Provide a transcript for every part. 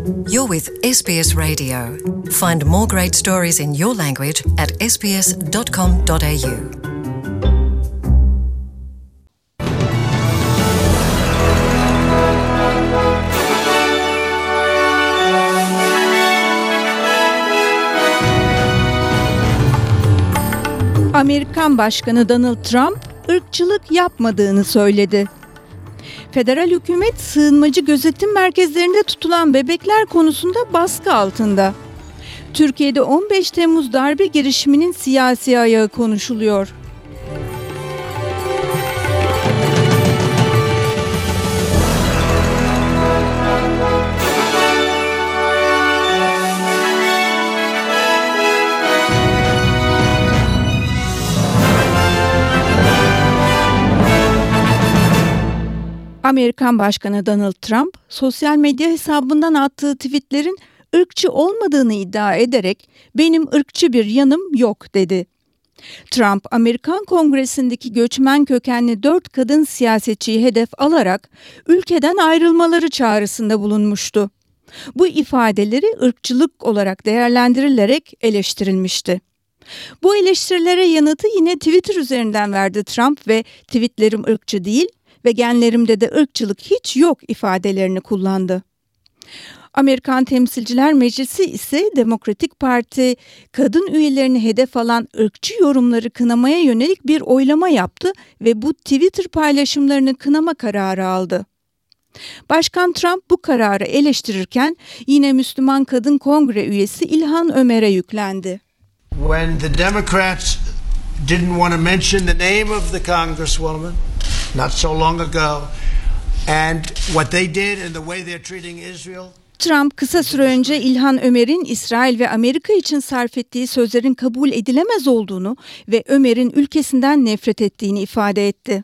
You're with SBS Radio. Find more great stories in your language at sbs.com.au. Amerikan Başkanı Donald Trump, ırkçılık yapmadığını söyledi. Federal hükümet sığınmacı gözetim merkezlerinde tutulan bebekler konusunda baskı altında. Türkiye'de 15 Temmuz darbe girişiminin siyasi ayağı konuşuluyor. Amerikan Başkanı Donald Trump, sosyal medya hesabından attığı tweetlerin ırkçı olmadığını iddia ederek "Benim ırkçı bir yanım yok." dedi. Trump, Amerikan Kongresi'ndeki göçmen kökenli 4 kadın siyasetçiyi hedef alarak ülkeden ayrılmaları çağrısında bulunmuştu. Bu ifadeleri ırkçılık olarak değerlendirilerek eleştirilmişti. Bu eleştirilere yanıtı yine Twitter üzerinden verdi Trump ve "Tweetlerim ırkçı değil ve genlerimde de ırkçılık hiç yok" ifadelerini kullandı. Amerikan Temsilciler Meclisi ise Demokratik Parti kadın üyelerini hedef alan ırkçı yorumları kınamaya yönelik bir oylama yaptı ve bu Twitter paylaşımlarını kınama kararı aldı. Başkan Trump bu kararı eleştirirken yine Müslüman Kadın Kongre üyesi İlhan Ömer'e yüklendi. When the Democrats didn't want to mention the name of the Congresswoman not so long ago and what they did and the way they're treating Israel. Trump kısa süre önce İlhan Ömer'in İsrail ve Amerika için sarf ettiği sözlerin kabul edilemez olduğunu ve Ömer'in ülkesinden nefret ettiğini ifade etti.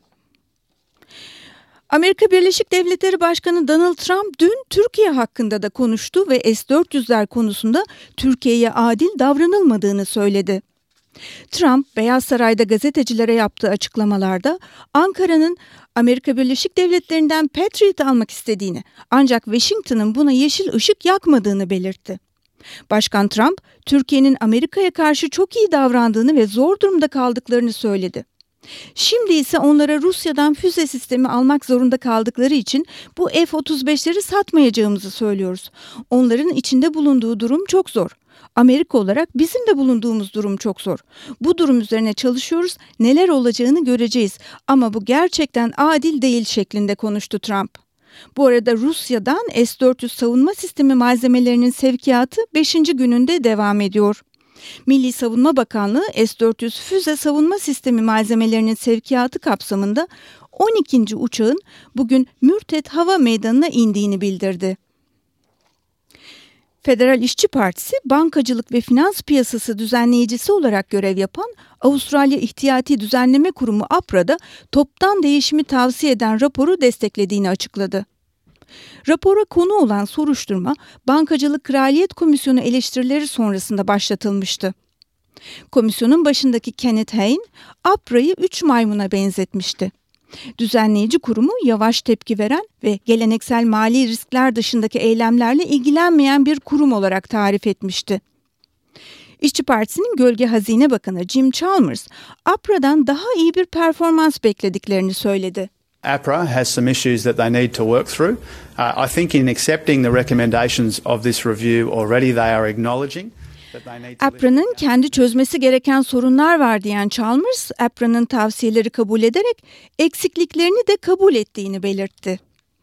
Amerika Birleşik Devletleri Başkanı Donald Trump dün Türkiye hakkında da konuştu ve S-400'ler konusunda Türkiye'ye adil davranılmadığını söyledi. Trump, Beyaz Saray'da gazetecilere yaptığı açıklamalarda Ankara'nın Amerika Birleşik Devletleri'nden Patriot almak istediğini, ancak Washington'ın buna yeşil ışık yakmadığını belirtti. Başkan Trump, Türkiye'nin Amerika'ya karşı çok iyi davrandığını ve zor durumda kaldıklarını söyledi. Şimdi ise onlara Rusya'dan füze sistemi almak zorunda kaldıkları için bu F-35'leri satmayacağımızı söylüyoruz. Onların içinde bulunduğu durum çok zor. Amerika olarak bizim de bulunduğumuz durum çok zor. Bu durum üzerine çalışıyoruz, neler olacağını göreceğiz ama bu gerçekten adil değil şeklinde konuştu Trump. Bu arada Rusya'dan S-400 savunma sistemi malzemelerinin sevkiyatı 5. gününde devam ediyor. Milli Savunma Bakanlığı S-400 füze savunma sistemi malzemelerinin sevkiyatı kapsamında 12. uçağın bugün Mürtet Hava Meydanı'na indiğini bildirdi. Federal İşçi Partisi, bankacılık ve finans piyasası düzenleyicisi olarak görev yapan Avustralya İhtiyati Düzenleme Kurumu APRA'da toptan değişimi tavsiye eden raporu desteklediğini açıkladı. Rapora konu olan soruşturma, Bankacılık Kraliyet Komisyonu eleştirileri sonrasında başlatılmıştı. Komisyonun başındaki Kenneth Hayne, APRA'yı 3 maymuna benzetmişti. Düzenleyici kurumu yavaş tepki veren ve geleneksel mali riskler dışındaki eylemlerle ilgilenmeyen bir kurum olarak tarif etmişti. İşçi Partisi'nin Gölge Hazine Bakanı Jim Chalmers, APRA'dan daha iyi bir performans beklediklerini söyledi. APRA has some issues that they need to work through. I think in accepting the recommendations of this review already they are acknowledging. APRA'nın kendi çözmesi gereken sorunlar var diyen Chalmers, APRA'nın tavsiyeleri kabul ederek eksikliklerini de kabul ettiğini belirtti.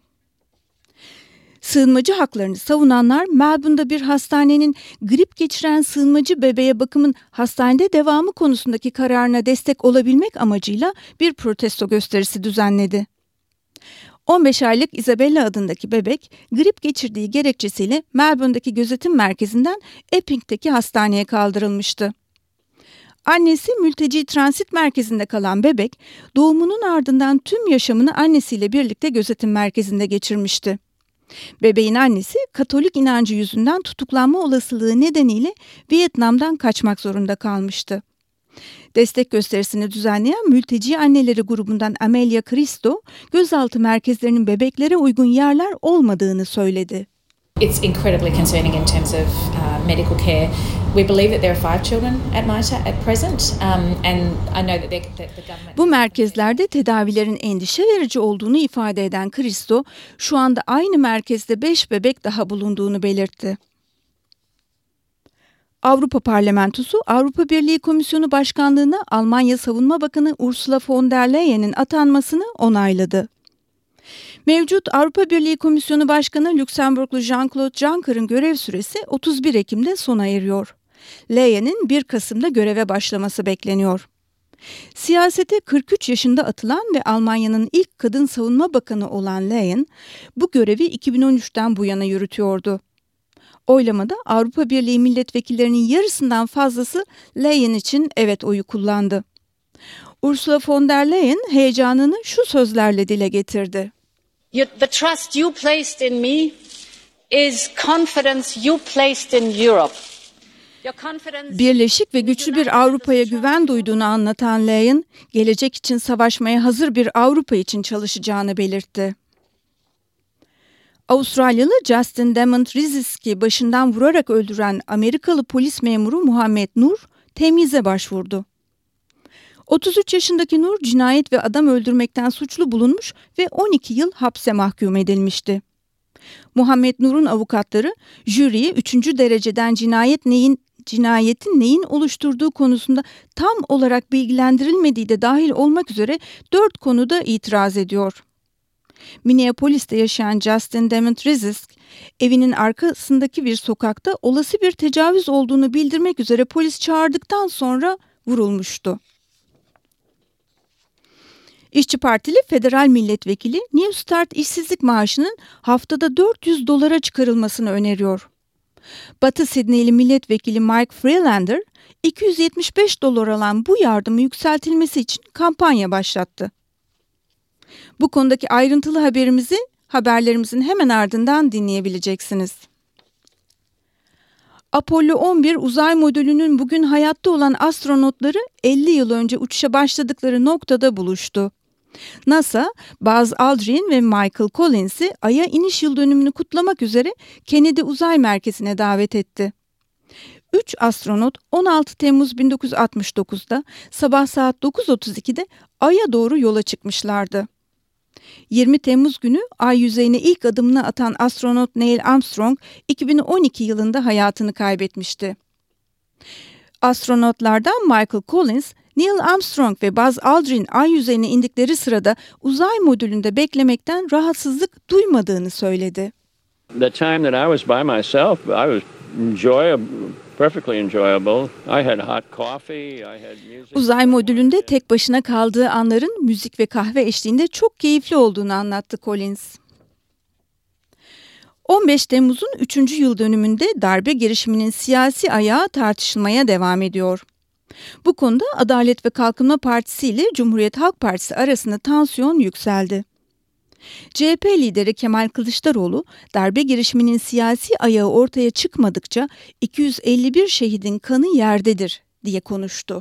Sığınmacı haklarını savunanlar, Melbourne'da bir hastanenin grip geçiren sığınmacı bebeğe bakımın hastanede devamı konusundaki kararına destek olabilmek amacıyla bir protesto gösterisi düzenledi. 15 aylık Isabella adındaki bebek, grip geçirdiği gerekçesiyle Melbourne'daki gözetim merkezinden Epping'teki hastaneye kaldırılmıştı. Annesi mülteci transit merkezinde kalan bebek, doğumunun ardından tüm yaşamını annesiyle birlikte gözetim merkezinde geçirmişti. Bebeğin annesi Katolik inancı yüzünden tutuklanma olasılığı nedeniyle Vietnam'dan kaçmak zorunda kalmıştı. Destek gösterisini düzenleyen Mülteci Anneleri grubundan Amelia Cristo, gözaltı merkezlerinin bebeklere uygun yerler olmadığını söyledi. It's incredibly concerning in terms of medical care. We believe that there are 5 children at MITA at present, and I know that the government... Bu merkezlerde tedavilerin endişe verici olduğunu ifade eden Christo, şu anda aynı merkezde 5 bebek daha bulunduğunu belirtti. Avrupa Parlamentosu, Avrupa Birliği Komisyonu Başkanlığı'na Almanya Savunma Bakanı Ursula von der Leyen'in atanmasını onayladı. Mevcut Avrupa Birliği Komisyonu Başkanı Lüksemburglu Jean-Claude Juncker'ın görev süresi 31 Ekim'de sona eriyor. Leyen'in 1 Kasım'da göreve başlaması bekleniyor. Siyasete 43 yaşında atılan ve Almanya'nın ilk kadın savunma bakanı olan Leyen, bu görevi 2013'ten bu yana yürütüyordu. Oylamada Avrupa Birliği milletvekillerinin yarısından fazlası Leyen için evet oyu kullandı. Ursula von der Leyen heyecanını şu sözlerle dile getirdi. The trust you placed in me is confidence you placed in Europe. Birleşik ve güçlü bir Avrupa'ya güven duyduğunu anlatan Leyen, gelecek için savaşmaya hazır bir Avrupa için çalışacağını belirtti. Avustralyalı Justin Demant-Riziski başından vurarak öldüren Amerikalı polis memuru Muhammed Nur temyize başvurdu. 33 yaşındaki Nur cinayet ve adam öldürmekten suçlu bulunmuş ve 12 yıl hapse mahkum edilmişti. Muhammed Nur'un avukatları jüriyi 3. dereceden cinayetin neyin oluşturduğu konusunda tam olarak bilgilendirilmediği de dahil olmak üzere 4 konuda itiraz ediyor. Minneapolis'te yaşayan Justin Demant-Rizisk, evinin arkasındaki bir sokakta olası bir tecavüz olduğunu bildirmek üzere polis çağırdıktan sonra vurulmuştu. İşçi Partili federal milletvekili New Start işsizlik maaşının haftada $400 çıkarılmasını öneriyor. Batı Sydney'li milletvekili Mike Freelander, $275 alan bu yardımı yükseltilmesi için kampanya başlattı. Bu konudaki ayrıntılı haberlerimizin hemen ardından dinleyebileceksiniz. Apollo 11 uzay modülünün bugün hayatta olan astronotları 50 yıl önce uçuşa başladıkları noktada buluştu. NASA, Buzz Aldrin ve Michael Collins'i Ay'a iniş yıl dönümünü kutlamak üzere Kennedy Uzay Merkezi'ne davet etti. 3 astronot 16 Temmuz 1969'da sabah saat 9.32'de Ay'a doğru yola çıkmışlardı. 20 Temmuz günü Ay yüzeyine ilk adımını atan astronot Neil Armstrong 2012 yılında hayatını kaybetmişti. Astronotlardan Michael Collins, Neil Armstrong ve Buzz Aldrin Ay yüzeyine indikleri sırada uzay modülünde beklemekten rahatsızlık duymadığını söyledi. The time that I was by myself, I was perfectly enjoyable. I had hot coffee, I had music. Uzay modülünde tek başına kaldığı anların müzik ve kahve eşliğinde çok keyifli olduğunu anlattı Collins. 15 Temmuz'un 3. yıl dönümünde darbe girişiminin siyasi ayağı tartışılmaya devam ediyor. Bu konuda Adalet ve Kalkınma Partisi ile Cumhuriyet Halk Partisi arasında tansiyon yükseldi. CHP lideri Kemal Kılıçdaroğlu, darbe girişiminin siyasi ayağı ortaya çıkmadıkça 251 şehidin kanı yerdedir diye konuştu.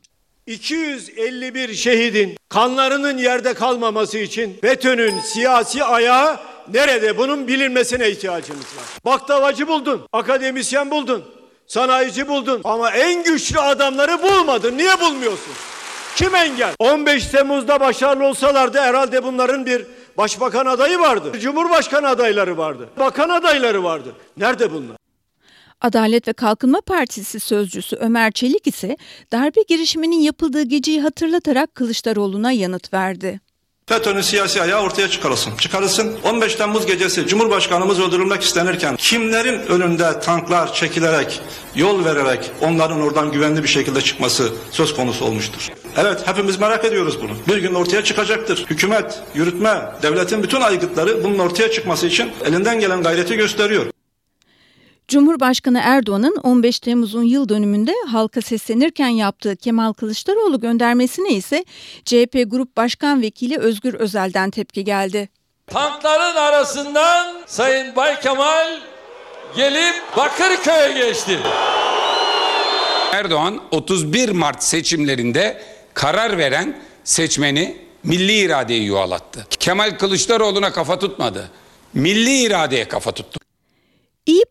251 şehidin kanlarının yerde kalmaması için FETÖ'nün siyasi ayağı nerede? Bunun bilinmesine ihtiyacımız var. Baklavacı buldun, akademisyen buldun, sanayici buldun ama en güçlü adamları bulmadın. Niye bulmuyorsun? Kim engel? 15 Temmuz'da başarılı olsalardı herhalde bunların bir başbakan adayı vardı. Cumhurbaşkanı adayları vardı. Bakan adayları vardı. Nerede bunlar? Adalet ve Kalkınma Partisi sözcüsü Ömer Çelik ise darbe girişiminin yapıldığı geceyi hatırlatarak Kılıçdaroğlu'na yanıt verdi. FETÖ'nün siyasi ayağı ortaya çıkarılsın. 15 Temmuz gecesi Cumhurbaşkanımız öldürülmek istenirken kimlerin önünde tanklar çekilerek, yol vererek onların oradan güvenli bir şekilde çıkması söz konusu olmuştur. Evet, hepimiz merak ediyoruz bunu. Bir gün ortaya çıkacaktır. Hükümet, yürütme, devletin bütün aygıtları bunun ortaya çıkması için elinden gelen gayreti gösteriyor. Cumhurbaşkanı Erdoğan'ın 15 Temmuz'un yıl dönümünde halka seslenirken yaptığı Kemal Kılıçdaroğlu göndermesine ise CHP Grup Başkan Vekili Özgür Özel'den tepki geldi. Tankların arasından Sayın Bay Kemal gelip Bakırköy'e geçti. Erdoğan 31 Mart seçimlerinde karar veren seçmeni milli iradeyi yuvalattı. Kemal Kılıçdaroğlu'na kafa tutmadı. Milli iradeye kafa tuttu.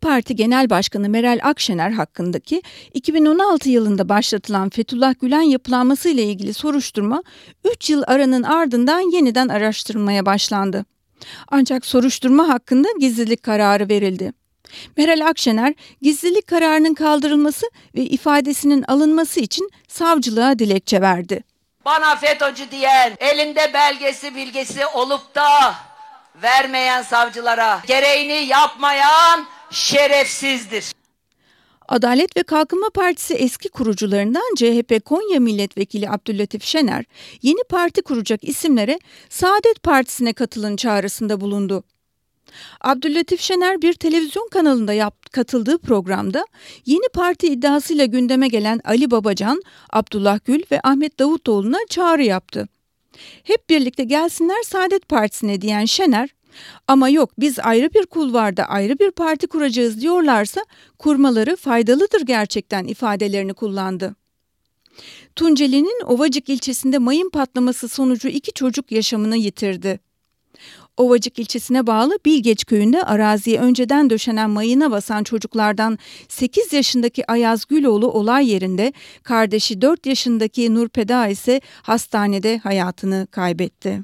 Parti Genel Başkanı Meral Akşener hakkındaki 2016 yılında başlatılan Fethullah Gülen yapılanması ile ilgili soruşturma 3 yıl aranın ardından yeniden araştırılmaya başlandı. Ancak soruşturma hakkında gizlilik kararı verildi. Meral Akşener, gizlilik kararının kaldırılması ve ifadesinin alınması için savcılığa dilekçe verdi. Bana FETÖ'cü diyen, elinde belgesi bilgisi olup da vermeyen savcılara gereğini yapmayan şerefsizdir. Adalet ve Kalkınma Partisi eski kurucularından CHP Konya Milletvekili Abdüllatif Şener, yeni parti kuracak isimlere Saadet Partisi'ne katılın çağrısında bulundu. Abdüllatif Şener bir televizyon kanalında katıldığı programda yeni parti iddiasıyla gündeme gelen Ali Babacan, Abdullah Gül ve Ahmet Davutoğlu'na çağrı yaptı. Hep birlikte gelsinler Saadet Partisi'ne diyen Şener, ama yok biz ayrı bir kulvarda ayrı bir parti kuracağız diyorlarsa kurmaları faydalıdır gerçekten ifadelerini kullandı. Tunceli'nin Ovacık ilçesinde mayın patlaması sonucu 2 çocuk yaşamını yitirdi. Ovacık ilçesine bağlı Bilgeç köyünde araziye önceden döşenen mayına basan çocuklardan 8 yaşındaki Ayaz Güloğlu olay yerinde, kardeşi 4 yaşındaki Nurpeda ise hastanede hayatını kaybetti.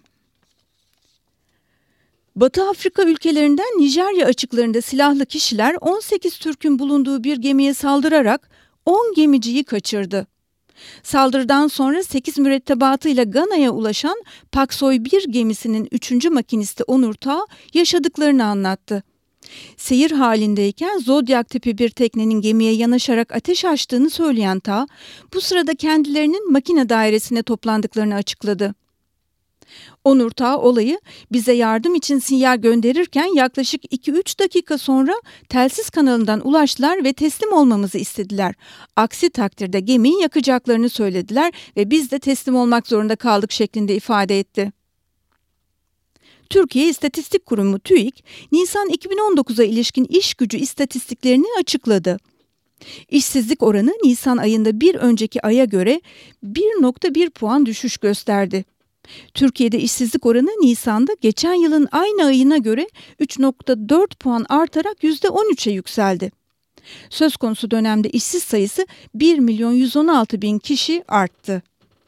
Batı Afrika ülkelerinden Nijerya açıklarında silahlı kişiler 18 Türk'ün bulunduğu bir gemiye saldırarak 10 gemiciyi kaçırdı. Saldırıdan sonra 8 mürettebatıyla Gana'ya ulaşan Paksoy 1 gemisinin 3. makinisti Onur Tağ yaşadıklarını anlattı. Seyir halindeyken Zodiac tipi bir teknenin gemiye yanaşarak ateş açtığını söyleyen Tağ, bu sırada kendilerinin makine dairesine toplandıklarını açıkladı. Onur Tağ olayı bize yardım için sinyal gönderirken yaklaşık 2-3 dakika sonra telsiz kanalından ulaştılar ve teslim olmamızı istediler. Aksi takdirde gemiyi yakacaklarını söylediler ve biz de teslim olmak zorunda kaldık şeklinde ifade etti. Türkiye İstatistik Kurumu TÜİK, Nisan 2019'a ilişkin iş gücü istatistiklerini açıkladı. İşsizlik oranı Nisan ayında bir önceki aya göre 1,1 puan düşüş gösterdi. Türkiye'de işsizlik oranı Nisan'da geçen yılın aynı ayına göre 3,4 puan artarak %13'e yükseldi. Söz konusu dönemde işsiz sayısı 1.116.000 kişi arttı.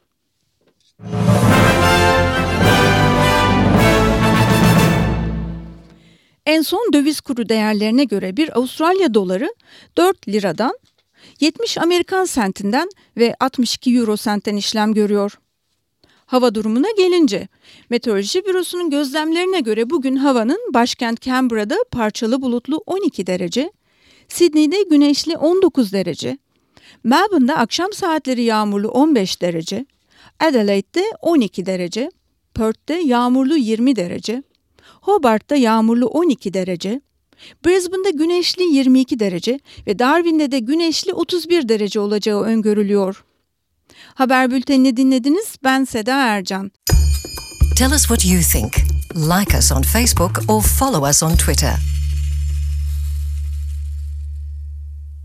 En son döviz kuru değerlerine göre bir Avustralya doları 4 liradan, 70 Amerikan sentinden ve 62 euro sentten işlem görüyor. Hava durumuna gelince, Meteoroloji Bürosu'nun gözlemlerine göre bugün havanın başkent Canberra'da parçalı bulutlu 12 derece, Sydney'de güneşli 19 derece, Melbourne'da akşam saatleri yağmurlu 15 derece, Adelaide'de 12 derece, Perth'te yağmurlu 20 derece, Hobart'ta yağmurlu 12 derece, Brisbane'da güneşli 22 derece ve Darwin'de de güneşli 31 derece olacağı öngörülüyor. Haber bültenini dinlediniz. Ben Seda Ercan. Tell us what you think. Like us on Facebook or follow us on Twitter.